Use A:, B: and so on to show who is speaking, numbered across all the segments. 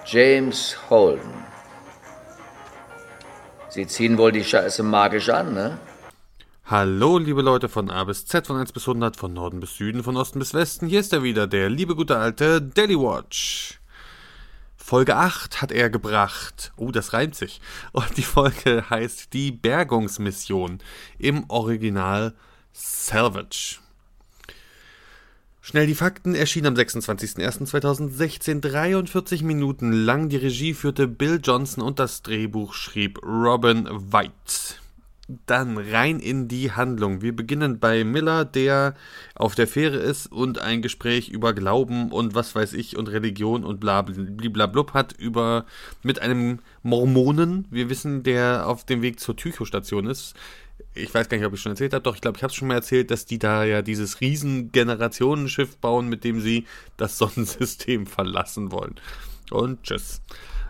A: James Holden. Sie ziehen wohl die Scheiße magisch an, ne?
B: Hallo, liebe Leute von A bis Z, von 1 bis 100, von Norden bis Süden, von Osten bis Westen. Hier ist er wieder, der liebe gute alte Daily Watch. Folge 8 hat er gebracht. Oh, das reimt sich. Und die Folge heißt Die Bergungsmission. Im Original Salvage. Schnell die Fakten. Erschien am 26.01.2016, 43 Minuten lang. Die Regie führte Bill Johnson und das Drehbuch schrieb Robin White. Dann rein in die Handlung. Wir beginnen bei Miller, der auf der Fähre ist und ein Gespräch über Glauben und was weiß ich und Religion und blablablub hat mit einem Mormonen. Wir wissen, der auf dem Weg zur Tycho-Station ist. Ich weiß gar nicht, ob ich schon erzählt habe, doch ich glaube, ich habe es schon mal erzählt, dass die da ja dieses riesen Generationenschiff bauen, mit dem sie das Sonnensystem verlassen wollen. Und tschüss.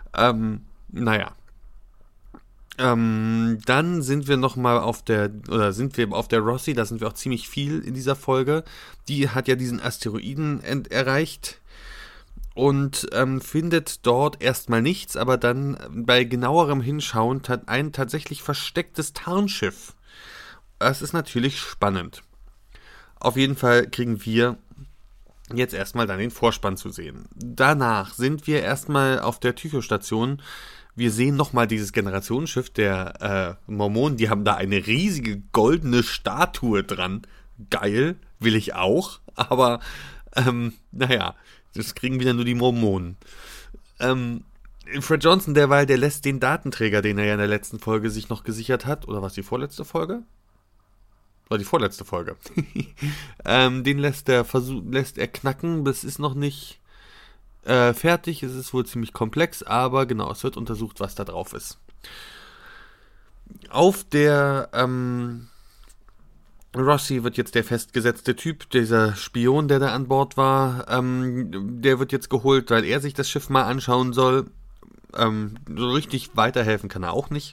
B: Dann sind wir nochmal auf der Rossi, da sind wir auch ziemlich viel in dieser Folge. Die hat ja diesen Asteroiden erreicht und findet dort erstmal nichts, aber dann bei genauerem Hinschauen ein tatsächlich verstecktes Tarnschiff. Das ist natürlich spannend. Auf jeden Fall kriegen wir jetzt erstmal dann den Vorspann zu sehen. Danach sind wir erstmal auf der Tycho-Station. Wir sehen nochmal dieses Generationsschiff der Mormonen. Die haben da eine riesige goldene Statue dran. Geil, will ich auch. Aber, das kriegen wieder nur die Mormonen. Fred Johnson derweil, der lässt den Datenträger, den er ja in der letzten Folge sich noch gesichert hat. Oder was, die vorletzte Folge? War die vorletzte Folge. Den lässt er knacken. Das ist noch nicht fertig. Es ist wohl ziemlich komplex, aber genau, es wird untersucht, was da drauf ist. Auf der Rossi wird jetzt der festgesetzte Typ, dieser Spion, der da an Bord war, der wird jetzt geholt, weil er sich das Schiff mal anschauen soll. So richtig weiterhelfen kann er auch nicht.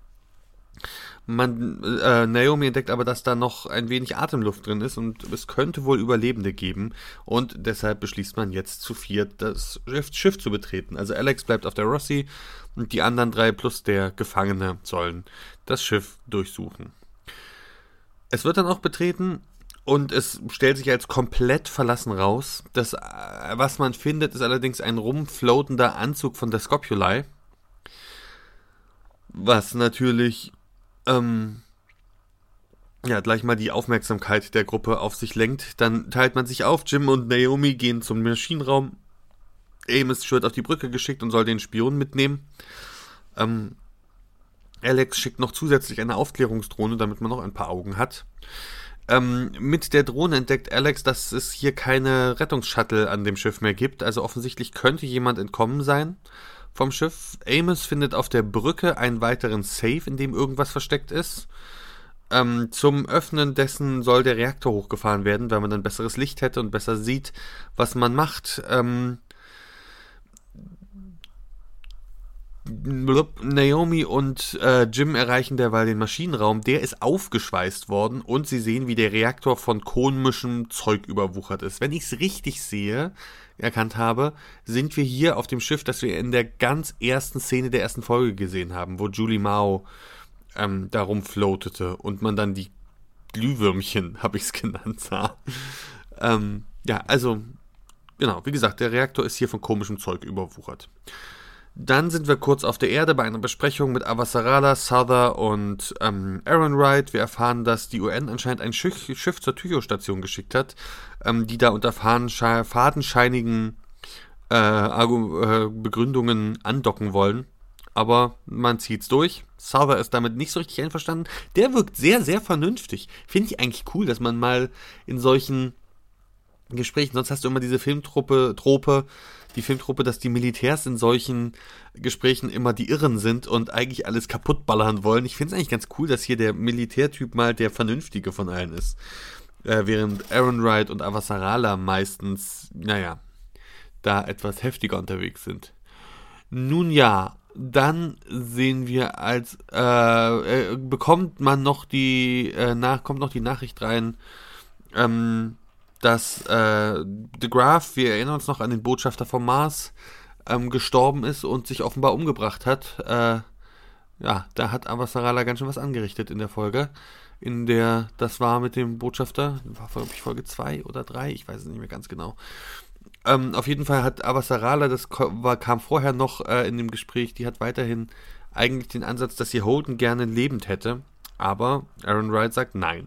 B: Naomi entdeckt aber, dass da noch ein wenig Atemluft drin ist und es könnte wohl Überlebende geben und deshalb beschließt man jetzt zu viert, das Schiff zu betreten. Also Alex bleibt auf der Rossi und die anderen 3 plus der Gefangene sollen das Schiff durchsuchen. Es wird dann auch betreten und es stellt sich als komplett verlassen raus. Das, was man findet, ist allerdings ein rumfloatender Anzug von der Scopuli, was natürlich gleich mal die Aufmerksamkeit der Gruppe auf sich lenkt. Dann teilt man sich auf. Jim und Naomi gehen zum Maschinenraum. Amos wird auf die Brücke geschickt und soll den Spion mitnehmen. Alex schickt noch zusätzlich eine Aufklärungsdrohne, damit man noch ein paar Augen hat. Mit der Drohne entdeckt Alex, dass es hier keine Rettungsshuttle an dem Schiff mehr gibt. Also offensichtlich könnte jemand entkommen sein vom Schiff. Amos findet auf der Brücke einen weiteren Safe, in dem irgendwas versteckt ist. Zum Öffnen dessen soll der Reaktor hochgefahren werden, weil man dann besseres Licht hätte und besser sieht, was man macht. Naomi und Jim erreichen derweil den Maschinenraum. Der ist aufgeschweißt worden und sie sehen, wie der Reaktor von komischem Zeug überwuchert ist. Wenn ich es richtig erkannt habe, sind wir hier auf dem Schiff, das wir in der ganz ersten Szene der ersten Folge gesehen haben, wo Julie Mao darum floatete und man dann die Glühwürmchen, habe ich es genannt, sah. Genau, wie gesagt, der Reaktor ist hier von komischem Zeug überwuchert. Dann sind wir kurz auf der Erde bei einer Besprechung mit Avasarala, Souther und Aaron Wright. Wir erfahren, dass die UN anscheinend ein Schiff zur Tycho-Station geschickt hat, die da unter fadenscheinigen Begründungen andocken wollen. Aber man zieht's durch. Souther ist damit nicht so richtig einverstanden. Der wirkt sehr, sehr vernünftig. Finde ich eigentlich cool, dass man mal in solchen Gesprächen, sonst hast du immer diese Filmtruppe, dass die Militärs in solchen Gesprächen immer die Irren sind und eigentlich alles kaputtballern wollen. Ich finde es eigentlich ganz cool, dass hier der Militärtyp mal der Vernünftige von allen ist. Während Aaron Wright und Avasarala meistens, da etwas heftiger unterwegs sind. Nun ja, dann sehen wir kommt noch die Nachricht rein, dass de Graaf, wir erinnern uns noch an den Botschafter vom Mars, gestorben ist und sich offenbar umgebracht hat. Ja, da hat Avasarala ganz schön was angerichtet in der Folge. Das war mit dem Botschafter, war glaube ich Folge 2 oder 3, ich weiß es nicht mehr ganz genau. Auf jeden Fall hat Avasarala, kam vorher noch in dem Gespräch, die hat weiterhin eigentlich den Ansatz, dass sie Holden gerne lebend hätte, aber Aaron Wright sagt nein.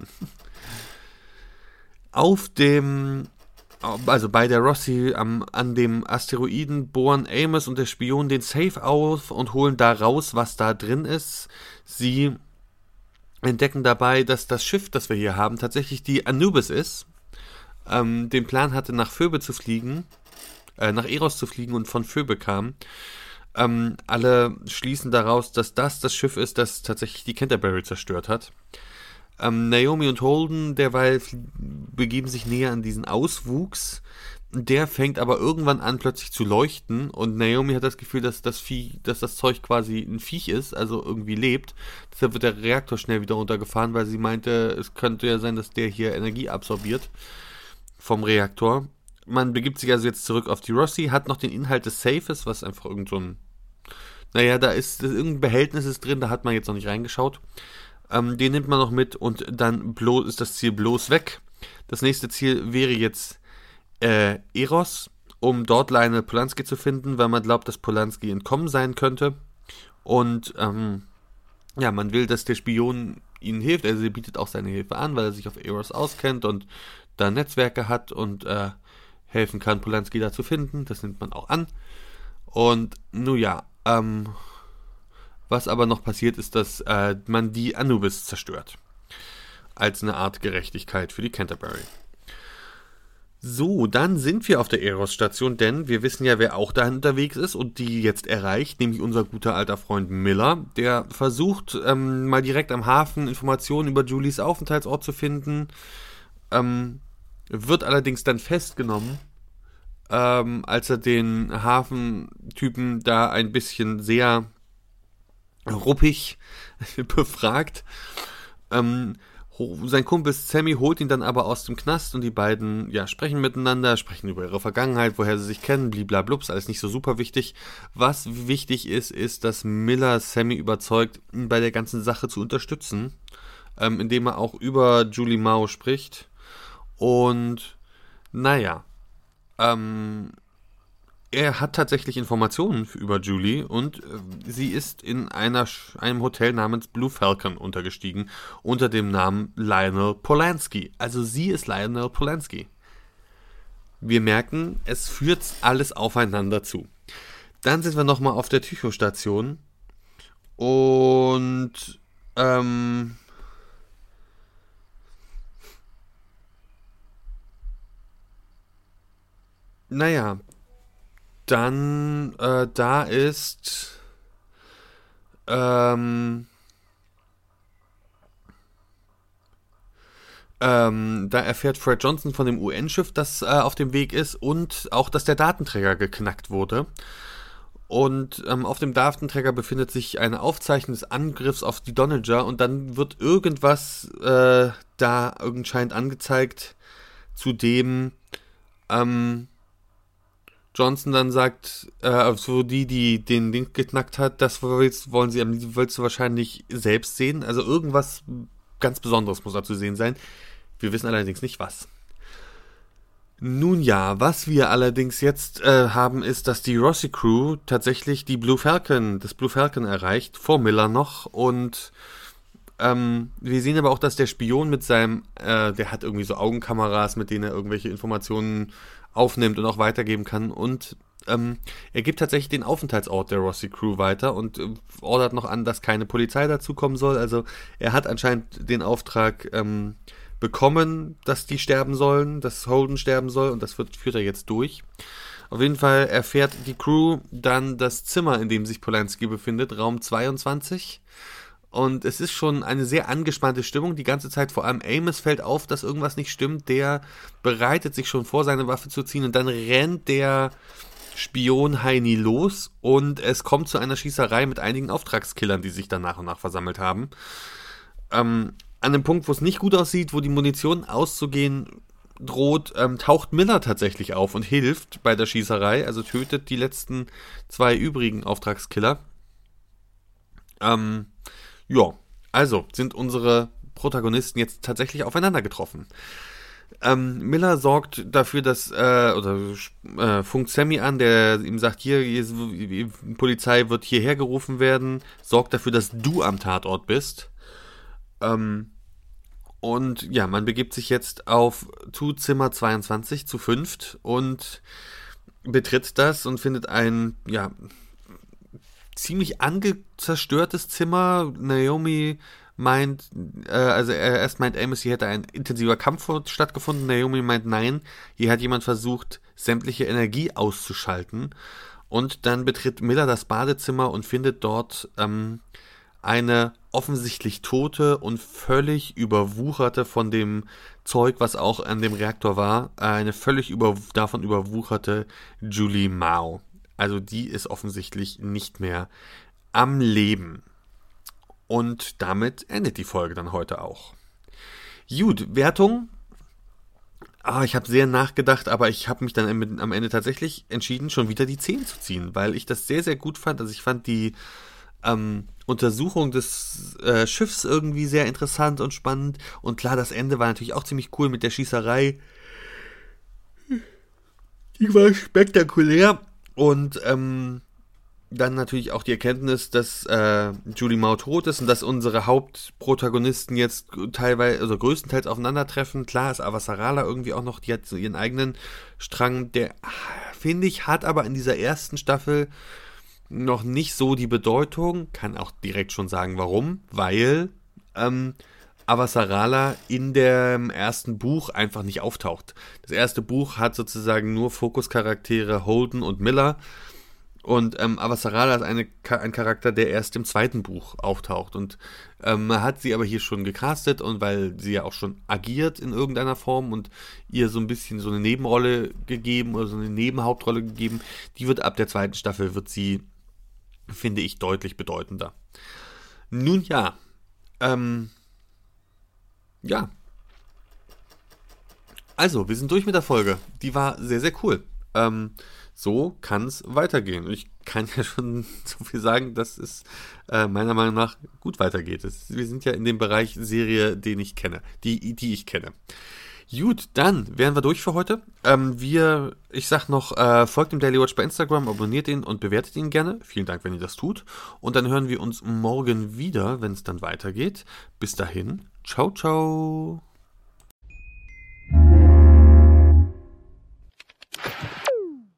B: Also bei der Rossi an dem Asteroiden bohren Amos und der Spion den Safe auf und holen da raus, was da drin ist. Sie entdecken dabei, dass das Schiff, das wir hier haben, tatsächlich die Anubis ist. Den Plan hatte, nach Phoebe zu fliegen, nach Eros zu fliegen und von Phoebe kam. Alle schließen daraus, dass das Schiff ist, das tatsächlich die Canterbury zerstört hat. Naomi und Holden derweil begeben sich näher an diesen Auswuchs. Der fängt aber irgendwann an plötzlich zu leuchten und Naomi hat das Gefühl, dass das Zeug quasi ein Viech ist, also irgendwie lebt. Deshalb wird der Reaktor schnell wieder runtergefahren, weil sie meinte, es könnte ja sein, dass der hier Energie absorbiert vom Reaktor. Man begibt sich also jetzt zurück auf die Rossi, hat noch den Inhalt des Safes, was einfach da ist irgendein Behältnis ist drin, da hat man jetzt noch nicht reingeschaut. Den nimmt man noch mit und dann ist das Ziel bloß weg. Das nächste Ziel wäre jetzt Eros, um dort Lionel Polanski zu finden, weil man glaubt, dass Polanski entkommen sein könnte. Und man will, dass der Spion ihnen hilft. Also er bietet auch seine Hilfe an, weil er sich auf Eros auskennt und da Netzwerke hat und helfen kann, Polanski da zu finden. Das nimmt man auch an. Und was aber noch passiert ist, dass man die Anubis zerstört. Als eine Art Gerechtigkeit für die Canterbury. So, dann sind wir auf der Eros-Station, denn wir wissen ja, wer auch da unterwegs ist und die jetzt erreicht, nämlich unser guter alter Freund Miller. Der versucht, mal direkt am Hafen Informationen über Julies Aufenthaltsort zu finden. Wird allerdings dann festgenommen, als er den Hafentypen da ein bisschen sehr ruppig befragt. Sein Kumpel Sammy holt ihn dann aber aus dem Knast und die beiden sprechen miteinander, sprechen über ihre Vergangenheit, woher sie sich kennen, bliblablubs, alles nicht so super wichtig. Was wichtig ist, dass Miller Sammy überzeugt, ihn bei der ganzen Sache zu unterstützen, indem er auch über Julie Mao spricht. Und er hat tatsächlich Informationen über Julie und sie ist in einem Hotel namens Blue Falcon untergestiegen, unter dem Namen Lionel Polanski. Also sie ist Lionel Polanski. Wir merken, es führt alles aufeinander zu. Dann sind wir nochmal auf der Tycho-Station und dann, da ist, da erfährt Fred Johnson von dem UN-Schiff, das auf dem Weg ist und auch, dass der Datenträger geknackt wurde. Und auf dem Datenträger befindet sich eine Aufzeichnung des Angriffs auf die Donager und dann wird irgendwas da anscheinend angezeigt, zu dem Johnson dann sagt, so die den Link geknackt hat, das willst du wahrscheinlich selbst sehen. Also irgendwas ganz Besonderes muss da zu sehen sein. Wir wissen allerdings nicht was. Nun ja, was wir allerdings jetzt haben, ist, dass die Rossi Crew tatsächlich das Blue Falcon erreicht, vor Miller noch. Und wir sehen aber auch, dass der Spion mit seinem, der hat irgendwie so Augenkameras, mit denen er irgendwelche Informationen aufnimmt und auch weitergeben kann und er gibt tatsächlich den Aufenthaltsort der Rossi Crew weiter und ordert noch an, dass keine Polizei dazukommen soll. Also er hat anscheinend den Auftrag bekommen, dass die sterben sollen, dass Holden sterben soll und das führt er jetzt durch. Auf jeden Fall erfährt die Crew dann das Zimmer, in dem sich Polanski befindet, Raum 22. Und es ist schon eine sehr angespannte Stimmung die ganze Zeit. Vor allem Amos fällt auf, dass irgendwas nicht stimmt. Der bereitet sich schon vor, seine Waffe zu ziehen. Und dann rennt der Spion Heini los. Und es kommt zu einer Schießerei mit einigen Auftragskillern, die sich dann nach und nach versammelt haben. An dem Punkt, wo es nicht gut aussieht, wo die Munition auszugehen droht, taucht Miller tatsächlich auf und hilft bei der Schießerei, also tötet die letzten 2 übrigen Auftragskiller. Ja, also sind unsere Protagonisten jetzt tatsächlich aufeinander getroffen. Miller sorgt dafür, dass, funkt Sammy an, der ihm sagt, die Polizei wird hierher gerufen werden, sorgt dafür, dass du am Tatort bist. Und ja, man begibt sich jetzt auf Zimmer 22 zu 5 und betritt das und findet ein, ja, ziemlich zerstörtes Zimmer. Naomi meint, erst meint Amos, hier hätte ein intensiver Kampf stattgefunden. Naomi meint, nein, hier hat jemand versucht, sämtliche Energie auszuschalten. Und dann betritt Miller das Badezimmer und findet dort eine offensichtlich tote und völlig überwucherte von dem Zeug, was auch an dem Reaktor war, eine völlig davon überwucherte Julie Mao. Also die ist offensichtlich nicht mehr am Leben. Und damit endet die Folge dann heute auch. Gut, Wertung. Ich habe sehr nachgedacht, aber ich habe mich dann am Ende tatsächlich entschieden, schon wieder die 10 zu ziehen, weil ich das sehr, sehr gut fand. Also ich fand die Untersuchung des Schiffs irgendwie sehr interessant und spannend. Und klar, das Ende war natürlich auch ziemlich cool mit der Schießerei. Die war spektakulär. Und dann natürlich auch die Erkenntnis, dass Julie Mao tot ist und dass unsere Hauptprotagonisten jetzt teilweise, also größtenteils aufeinandertreffen. Klar ist Avasarala irgendwie auch noch, die hat so ihren eigenen Strang, der, finde ich, hat aber in dieser ersten Staffel noch nicht so die Bedeutung. Kann auch direkt schon sagen, warum. Weil Avasarala in dem ersten Buch einfach nicht auftaucht. Das erste Buch hat sozusagen nur Fokuscharaktere Holden und Miller. Und Avasarala ist ein Charakter, der erst im zweiten Buch auftaucht. Und man hat sie aber hier schon gecastet, und weil sie ja auch schon agiert in irgendeiner Form und ihr so ein bisschen so eine Nebenrolle gegeben oder so eine Nebenhauptrolle gegeben, die wird ab der zweiten Staffel, wird sie, finde ich, deutlich bedeutender. Nun ja, ja. Also, wir sind durch mit der Folge. Die war sehr, sehr cool. So kann es weitergehen. Und ich kann ja schon so viel sagen, dass es meiner Meinung nach gut weitergeht. Wir sind ja in dem Bereich Serie, den ich kenne, die ich kenne. Gut, dann wären wir durch für heute. Ich sag noch, folgt dem Daily Watch bei Instagram, abonniert ihn und bewertet ihn gerne. Vielen Dank, wenn ihr das tut. Und dann hören wir uns morgen wieder, wenn es dann weitergeht. Bis dahin, ciao, ciao.